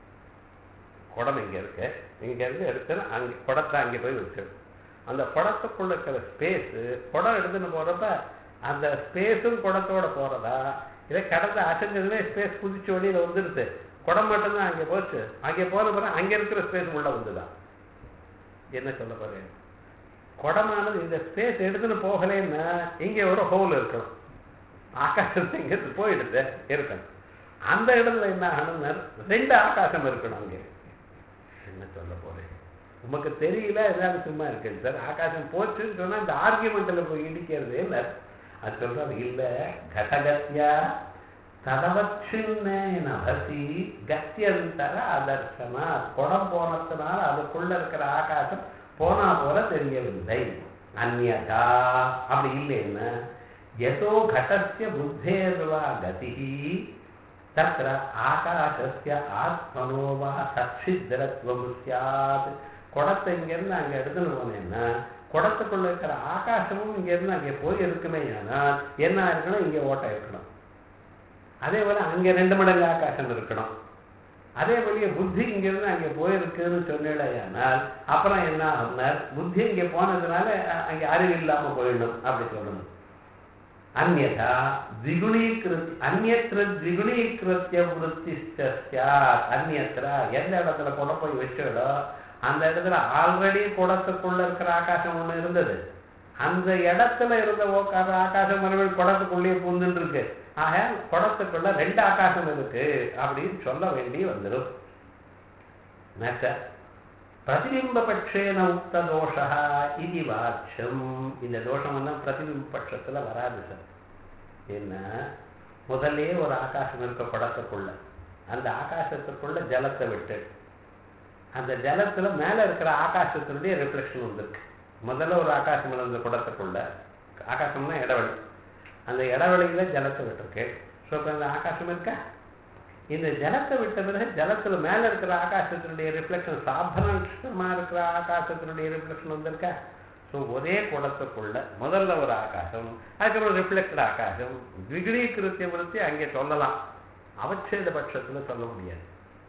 குடம் இங்க இருக்கு, இங்க இருந்து எடுத்து அங்கே குடத்தை அங்கே போய் வச்சிடும். அந்த குடத்துக்குள்ள இருக்கிற ஸ்பேஸ் குடம் எடுத்துன்னு போறப்ப அந்த ஸ்பேஸும் குடத்தோட போறதா, இதை கடந்த அசைஞ்சதுமே ஸ்பேஸ் குதிச்சு வழியில வந்துடுது, குடம் மட்டும்தான் அங்கே போச்சு. அங்கே போன பிறகு அங்க இருக்கிற ஸ்பேஸ் உள்ள வந்துதான். என்ன சொல்ல போறேன், குடமானது இந்த ஸ்பேஸ் எடுத்துன்னு போகலன்னா இங்கே ஒரு ஹோல் இருக்கணும், ஆகாசத்தை இங்க போயிடுது இருக்கணும். அந்த இடத்துல என்ன ஆகணும்னா ரெண்டு ஆகாசம் இருக்கணும். அங்கே என்ன சொல்ல போறேன், உமக்கு தெரியல ஏதாவது சும்மா இருக்கு சார். ஆகாசம் போச்சுன்னு சொன்னா இந்த ஆர்கியூமெண்ட்ல போய் இடிக்கிறதே இல்லை. அது சொல்றது இல்ல, கடகத்யா ததவச்சின்னே நபசி கத்தியந்தர அதர்சனா. குடம் போனதுனால அதுக்குள்ள இருக்கிற ஆகாசம் போனா போல தெரியவில்லை. அந்யதா அப்படி இல்லைன்னா யதோ கடஸ்ய புத்தேர்வா கதி தத்ர ஆகாசஸ்ய ஆத்மனோவா சச்சித்திரத்வம் ஸ்யாத். குடத்தை இங்கிருந்து அங்க எடுத்துன்னு போனேன்னா குடத்துக்குள்ள இருக்கிற ஆகாசமும் இங்கிருந்து அங்கே போய் இருக்குமே. ஆனால் என்ன இருக்கணும், இங்கே ஓட்டம் இருக்கணும். அதே போல அங்கே ரெண்டு மடங்கு ஆகாசம் இருக்கணும். அதே போல புத்தி இங்கிருந்து அங்கே போயிருக்குன்னு சொன்னேனால் அப்புறம் என்ன ஆகுனார், புத்தி இங்கே போனதுனால அங்கே அறிவு இல்லாம போயிடணும் அப்படி சொல்லணும். அந்யதா திகுணீகிருத் அந்யத்திர திகுணீகிருத்திய விருத்தி அந்யத்திர எந்த இடத்துல கொண்டு போய் வச்சோ அந்த இடத்துல ஆல்ரெடி குடத்துக்குள்ள இருக்கிற ஆகாசம் ஒண்ணு இருந்தது. அந்த இடத்துல இருந்த ஆகாசம் மறுபடியும் குடத்துக்குள்ளேயே பூந்துட்டு இருக்கு. ஆக குடத்துக்குள்ள ரெண்டு ஆகாசம் இருக்கு அப்படின்னு சொல்ல வேண்டி வந்துடும். பிரதிபிம்ப பட்சேன உக்த தோஷா இது வாட்சம். இந்த தோஷம் எல்லாம் பிரதிபிம்ப பட்சத்துல வராது சார். என்ன முதல்ல ஒரு ஆகாசம் இருக்க குடத்துக்குள்ள, அந்த ஆகாசத்துக்குள்ள ஜலத்தை விட்டு அந்த ஜலத்துல மேல இருக்கிற ஆகாசத்தினுடைய ரிஃப்ளெக்ஷன் வந்திருக்கு. முதல்ல ஒரு ஆகாசம் இருந்த குடத்துக்குள்ள, ஆகாசம்னா இடவெளி, அந்த இடவெளியில ஜலத்தை விட்டுருக்கு. ஸோ இப்போ அந்த ஆகாசம் இருக்கா, இந்த ஜலத்தை விட்ட பிறகு ஜலத்துல மேல இருக்கிற ஆகாசத்தினுடைய ரிஃப்ளெக்ஷன் சாதாரணமா இருக்கிற ஆகாசத்தினுடைய ரிஃப்ளெக்ஷன் வந்திருக்கா. ஸோ ஒரே குடத்துக்குள்ள முதல்ல ஒரு ஆகாசம், அதுக்கப்புறம் ரிஃப்ளெக்டட் ஆகாசம், விகிரீகிருத்திய விருத்தி அங்கே சொல்லலாம், அவச்சேத பட்சத்துல சொல்ல முடியாது.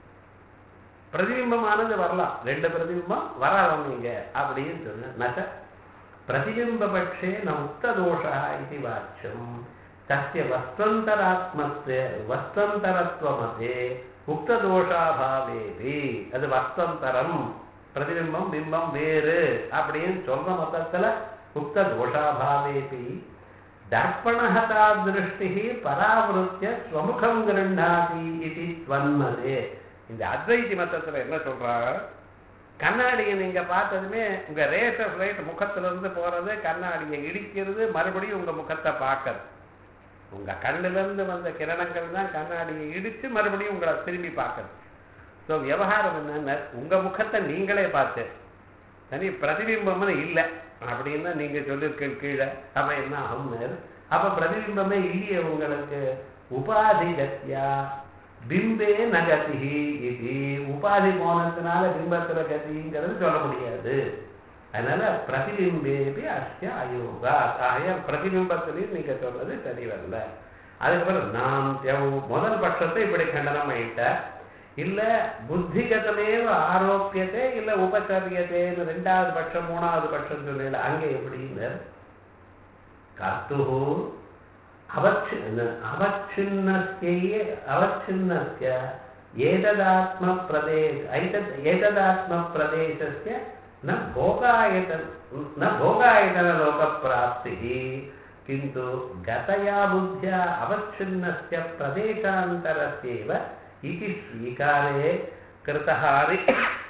பிரதிபிம்பமானது வரலாம், ரெண்டு பிரதிபிம்பம் வராதவங்க அப்படின்னு சொன்ன பிரதிபிம்ப பட்சே ந உக்த தோஷா இது வாட்சம். தஸ்ய வஸ்தந்தராத்மஸ்ய வஸ்தந்தரத்வமதே உக்த தோஷாபாவேபி. அது வஸ்தந்தரம், பிரதிபிம்பம் பிம்பம் வேறு அப்படின்னு சொல்ற மொத்தத்துல உக்த தோஷாபாவேபி தர்ப்பணஹதா திருஷ்டி பராவிருத்திய ஸ்வமுகம் கிருண்ணாதி இது த்வன்மதே. இந்த அத்வைதி மத்தத்துல என்ன சொல்றாங்க, கண்ணாடியை நீங்க பார்த்ததுமே உங்க ரேட் ஆஃப் லைட் முகத்துல இருந்து போறது, கண்ணாடியை இடிக்கிறது, மறுபடியும் உங்க முகத்தை பார்க்கறது. உங்க கண்ணுல இருந்து வந்த கிரணங்கள் தான் கண்ணாடியை இடிச்சு மறுபடியும் உங்களை திரும்பி பார்க்கறது. ஸோ விவகாரம் என்னன்னா உங்க முகத்தை நீங்களே பார்த்து தனி பிரதிபிம்பம்னு இல்லை அப்படின்னு நீங்க சொல்லிருக்க கீழே. அப்ப என்ன ஆகும்னு, அப்ப பிரதிபிம்பமே இல்லையே உங்களுக்கு. உபாதி கத்தியா பிம்பே நகதி இது. உபாதி போனதுனால பிம்பத்துல கதிங்கிறது சொல்ல முடியாது. அதனால பிரதிபிம்பேபி அஸ்ய அயோகா. ஆய பிரதிபிம்பத்திலையும் நீங்க சொல்றது சரி வரல. அதுக்கப்புறம் நாம் முதல் பட்சத்தை இப்படி கண்டனம் ஆயிட்ட, இல்ல புத்திகதமேவ ஆரோக்கியத்தை இல்ல உபச்சரியத்தேன்னு ரெண்டாவது பட்சம் மூணாவது பட்சம் சொல்லல. அங்க எப்படின்னு கர்த்து அவச்சின்ன அவச்சின்னஸ்ய அவச்சின்னஸ்ய ஏததாத்ம பிரதேச ஐதத் ஏததாத்ம பிரதேசஸ்ய ந போகாயதன ந போகாயதன லோக பிராப்தி किन्तु गतया बुद्ध्या अवच्छिन्नस्य प्रदेशान्तरस्यैव इति स्वीकारे कृतहारि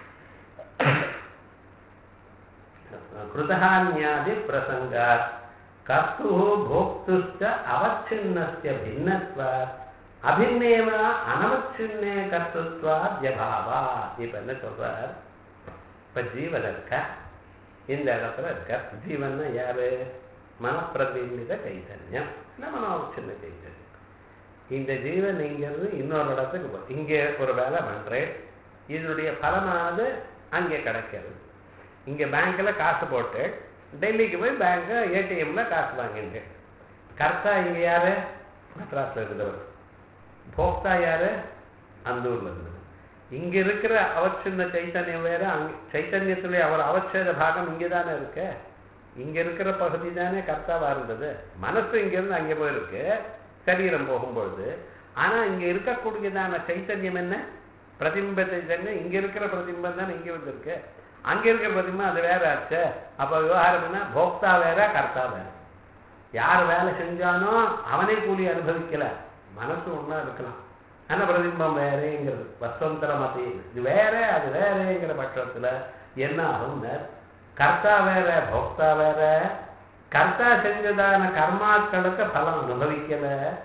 कृतहान्यादि प्रसंगात् कर्तुः भोक्तुश्च अवच्छिन्नस्य भिन्नत्वात् अभिन्नेव अनवच्छिन्ने कर्तृत्वात् व्यभावात्. இப்ப என்ன சொல்றார், இப்ப ஜீவன் இருக்க, இந்த இடத்துல இருக்க ஜீவன் யாரு? மனப்பிரதிநித கைத்தன்யம், மனோவச்சின்ன கைத்தன்யம். இந்த ஜீவன் இங்கிருந்து இன்னொரு இடத்துக்கு போ, இங்கே ஒரு வேலை பண்றேன், இதனுடைய பலனானது அங்கே கிடைக்கிறது. இங்க பேங்க்ல காசு போட்டு டெல்லிக்கு போய் பேங்க் ஏடிஎம்ல காசு வாங்கிட்டு, கர்த்தா இங்க யாரு? மெட்ராஸ்ல இருந்தவர். போக்தா யாரு? அந்த ஊர்ல இருந்தவர். இங்க இருக்கிற அவச்சின்ன சைத்தன்யம் வேற, அங்க சைத்தன்யத்துல அவர் அவச்சேத பாகம் இங்கதானே இருக்கு. இங்க இருக்கிற பகுதி தானே கர்த்தாவா இருந்தது. மனசு இங்க இருந்து அங்கே போயிருக்கு சரீரம் போகும்பொழுது. ஆனா இங்க இருக்கக்கூடியதான சைத்தன்யம் என்ன? பிரதிம்ப சைத்தன்யம். இங்க இருக்கிற பிரதிம்பம் தானே இங்க வந்திருக்கு. அங்க இருக்கிற பிரதிம்பம் அது வேற ஆச்சு. அப்ப விவகாரம் என்ன? போக்தா வேற கர்த்தா வேற. யார் வேலை செஞ்சானோ அவனே கூலி அனுபவிக்கல. மனசு ஒன்னா இருக்கலாம், ஆனா பிரதிம்பம் வேறேங்கிறது வஸ்வந்தர மதி. இது வேற அது வேறேங்கிற பட்சத்துல என்ன ஆகும்னு, கர்த்தா வேற போக்தா வேற. கர்த்தா செஞ்சதான கர்மாக்களுக்கு பலம் அனுபவிக்கல,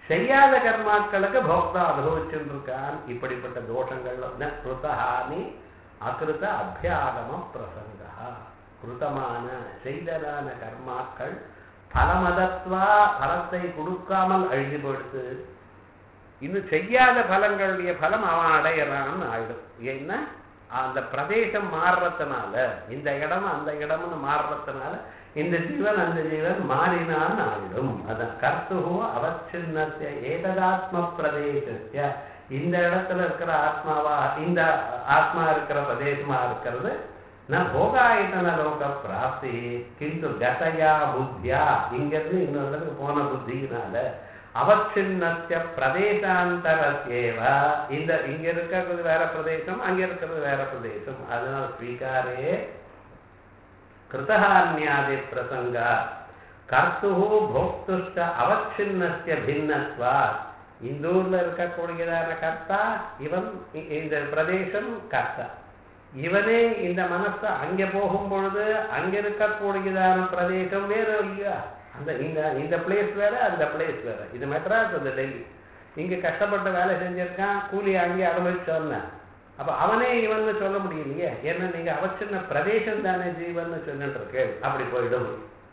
செய்யாத கர்மாக்களுக்கு போக்தா அனுபவிச்சுட்டு இருக்கான். இப்படிப்பட்ட தோஷங்கள் கிருத்தஹானி அகிருத அபியாகம பிரசங்கா. கிருத்தமான செய்ததான கர்மாக்கள் பலமதத்வா பலத்தை கொடுக்காமல் அழிஞ்சு போயிடுத்து. இன்னும் செய்யாத பலங்களுடைய பலம் அவன் அடையறான்னு ஆயிடும். ஏன்னா அந்த பிரதேசம் மாறுறதுனால, இந்த இடம் அந்த இடம்னு மாறுறதுனால இந்த ஜீவன் அந்த ஜீவன் மாறினான்னு ஆயிடும். அதான் கர்த்துஹோ அவச்சின்னஸ்ய ஏததாத்ம பிரதேசஸ்ய. இந்த இடத்துல இருக்கிற ஆத்மாவா இந்த ஆத்மா இருக்கிற பிரதேசமா இருக்கிறது ந போகாயத்தன லோக பிராப்தி கிந்து கதையா புத்தியா இங்கிருந்து இன்னொரு இடத்துக்கு போன புத்தியினால அவச்சின்னஸ்ய பிரதேசாந்தரஸ்யேவ. இந்த இங்க இருக்கிறது வேற பிரதேசம், அங்க இருக்கிறது வேற பிரதேசம். அதனால ஸ்வீகாரே கிருதஹான்யாதி பிரசங்கா கர்த்துஹு போக்துஷ்ட அவச்சின்னஸ்ய பின்னத்வா. இந்த ஊர்ல இருக்கக்கூடியதான கர்த்தா இவன், இந்த பிரதேசம் கர்த்தா இவனே. இந்த மனசு அங்கே போகும் பொழுது அங்க இருக்கக்கூடியதான பிரதேசம் வேற இல்லையா? அந்த இந்த இந்த பிளேஸ் வேற அந்த பிளேஸ் வேற. இது மெட்ராஸ், அந்த டெல்லி. இங்க கஷ்டப்பட்டு வேலை செஞ்சிருக்கான், கூலி அங்கே அனுபவிச்சோன்னா அப்ப அவனே இவன்னு சொல்ல முடியலையே. ஏன்னா நீங்க அவச்சின்ன பிரதேசம் தானே ஜீவன் சொல்லிட்டு இருக்கு. அப்படி போயிடும்.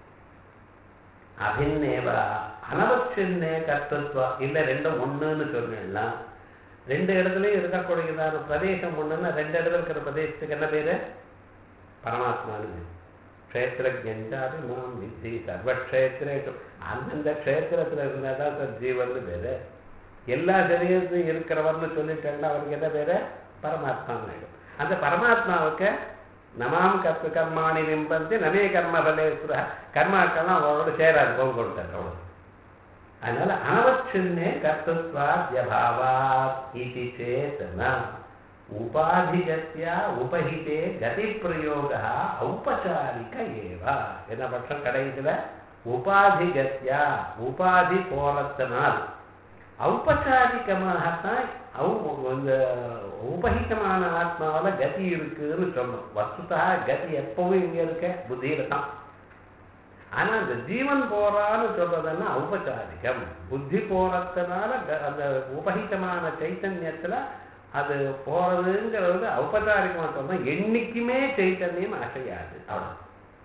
அபிநேவா அனவச்சின்னே கர்த்தத்வா. இல்ல ரெண்டும் ஒண்ணுன்னு சொன்னா ரெண்டு இடத்துலயும் இருக்கக்கூடியதான பிரதேசம் ஒண்ணுன்னா ரெண்டு இடத்துல இருக்கிற பிரதேசத்துக்கு என்ன பேரு? பரமாத்மானு. க்ஷேத்திரஜாதி மாம் வித்தி சர்வக்ஷேத்திரேஷம். அந்தந்த க்ஷேத்திரத்துல இருந்தாதான் சார் ஜீவன் பேரு. எல்லா சரீரத்தையும் இருக்கிறவர்னு சொல்லிட்டேன்னா அவருக்கு என்ன பேரு? பரமாத்மான்னு ஆயிடும். அந்த பரமாத்மாவுக்கு நமாம் கர்த்த கர்மாணி நிம்பந்தி நவே கர்ம பலேஸ்வர. கர்மாக்கெல்லாம் அவரோட சேராது, போக கொடுத்தாரு அவ்வளவு. அதனால அனவச்சின்னே கர்த்தத்வாத்யபாவா இதி சேதனா உபாதிகத்யா உபஹிதே கதி பிரயோகா ஔபசாரிக ஏவா. என்ன பட்சம் கடைசியில உபாதிகத்யா உபாதி போலத்தினால் ஔபசாரிகமாகத்தான் இந்த உபஹிதமான ஆத்மாவில கதி இருக்குன்னு சொல்லணும். வஸ்துதா கதி எப்பவும் இங்க இருக்க புத்தியில தான். ஆனா அந்த ஜீவன் போறான்னு சொல்றதுன்னா ஔபசாரிகம். புத்தி போறதுனால அந்த உபஹிதமான சைத்தன்யத்துல அது போறதுங்கிறது ஔபசாரிகமா சொன்னா என்னைக்குமே சைத்தன்யம் அசையாது. அவ்வளவு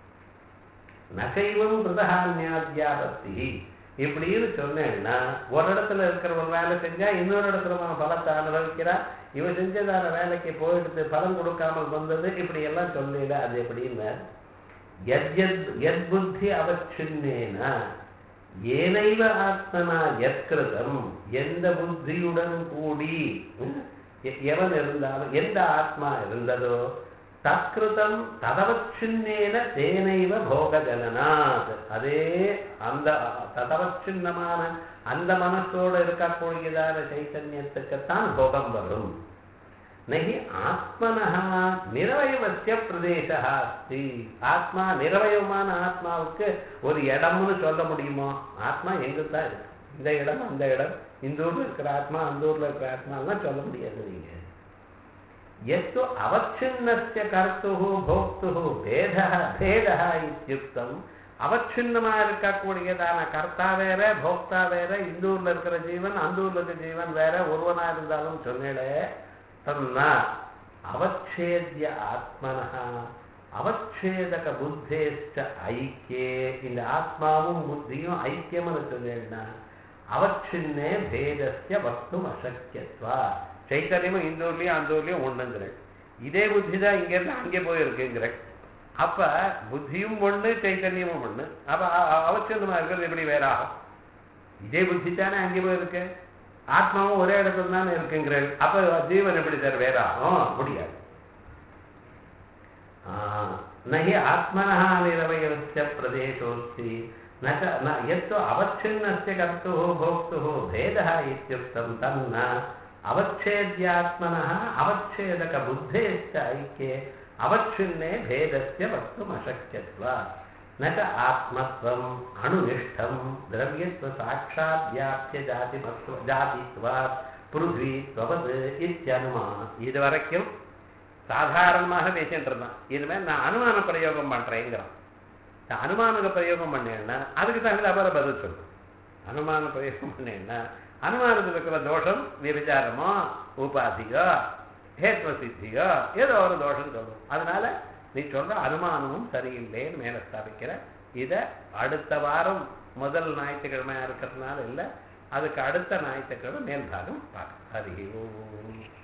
நசைவம் பிரதஹான்யாத்யாபத்தி. இப்படின்னு சொன்னேன்னா ஒரு இடத்துல இருக்கிற வேலை செஞ்சா இன்னொரு இடத்துல பலத்தை அனுபவிக்கிறா. இவன் செஞ்சதான வேலைக்கு போயிடுத்து பலன் கொடுக்காமல் வந்தது. இப்படி எல்லாம் சொல்லல. அது எப்படின்னு யத் புத்தி அவச்சின்னேனா ஏனைவ ஆத்மனா யத்கிருதம். எந்த புத்தியுடன் கூடி எவன் இருந்தாலும் எந்த ஆத்மா இருந்ததோ தத்கிருதம் ததவச்சின்னேன தேனைவ போகஜனனாத். அதே அந்த ததவச்சின்னமான அந்த மனசோட இருக்கக்கூடியதான சைத்தன்யத்துக்குத்தான் போகம் வரும். நகி ஆத்மனஹா நிரவயவஸ்ய பிரதேசா அஸ்தி. ஆத்மா நிரவயமான ஆத்மாவுக்கு ஒரு இடம்னு சொல்ல முடியுமோ? ஆத்மா எங்குதான் இருக்கு. இந்த இடம் அந்த இடம், இந்த ஊர்ல இருக்கிற ஆத்மா அந்த ஊர்ல இருக்கிற ஆத்மாலாம் சொல்ல முடியாது. நீங்க எத்து அவச்சின்னஸ்ய கர்த்துஹு போக்துஹு பேதஹ பேதஹ இத்யுக்தம். அவச்சின்னமா இருக்கக்கூடியதான கர்த்தா வேற போக்தா வேற, இந்த ஊர்ல இருக்கிற ஜீவன் அந்த ஊர்ல இருக்கிற ஜீவன் வேற ஒருவனா இருந்தாலும் சொன்னேளே தன்னா அவச்சேத்ய ஆத்மனஹ அவச்சேதக புத்தேஷ்ட ஐக்கியே. இந்த ஆத்மாவும் புத்தியும் ஐக்கியம்னு சொன்னேன்னா அவச்சின்னே பேதஸ்ய வஸ்தும் அசக்கியத்வா. சைத்தன்யமும் இந்த ஊர்லயும் அந்த ஊர்லயும் ஒண்ணுங்கிற இதே புத்தி தான் இங்க இருந்து அங்கே போயிருக்குங்கிற. அப்ப புத்தியும் ஒண்ணு சைத்தன்யமும் ஒண்ணு. அப்ப அவச்சின்னமா இருக்கிறது எப்படி வேற ஆகும்? இதே புத்தி தானே அங்கே போயிருக்கு. ஆத்மாவும் ஒரே இடத்துல தானே இருக்குங்கிற. அப்ப ஜீவன் எப்படி சார் வேற ஆகும்? முடியாது. நகி ஆத்மனஹ நிரவயவஸ்ய பிரதேசோஸ்தி எத்தோ அவச்சின்னஸ்ய கர்த்துஹு போக்துஹு பேதஹ இத்யுக்தம் தன்ன அவச்சேத்யாத்மனஹ அவச்சேதக புத்தேஷ்ட ஐக்கியே அவச்சின்னே பேதஸ்ய வஸ்தும் அசக்கியத்வா. ந ஆத்மத்வம் அணுநிஷ்டம் திரவியத்வ சாட்சாத் வியாப்திய ஜாதிமத்வ ஜாதித்வாத் பிருத்வி த்வது இத்யனுமானம். இது வரைக்கும் சாதாரணமாக பேசிட்டு இருந்தான். இனிமே நான் அனுமான பிரயோகம் பண்றேங்கிறான். அனுமானுக்கு பிரயோகம் பண்ணேன்னா அதுக்கு தகுந்த அப்புறம் பதில் சொல்லு. அனுமான பிரயோகம் பண்ணேன்னா அனுமானத்தில் இருக்கிற தோஷம் விபச்சாரமோ உபாதியோ ஹேத்வ சித்தியோ ஏதோ ஒரு தோஷம் சொல்லும். அதனால நீ சொல்ற அனுமானமும் சரியில்லைன்னு மேல ஸ்தாபிக்கிற. இதை அடுத்த வாரம் முதல் ஞாயிற்றுக்கிழமையா இருக்கிறதுனால இல்லை, அதுக்கு அடுத்த ஞாயிற்றுக்கிழமை மேல்பாகம் பார்க்க. ஹரி ஓம்.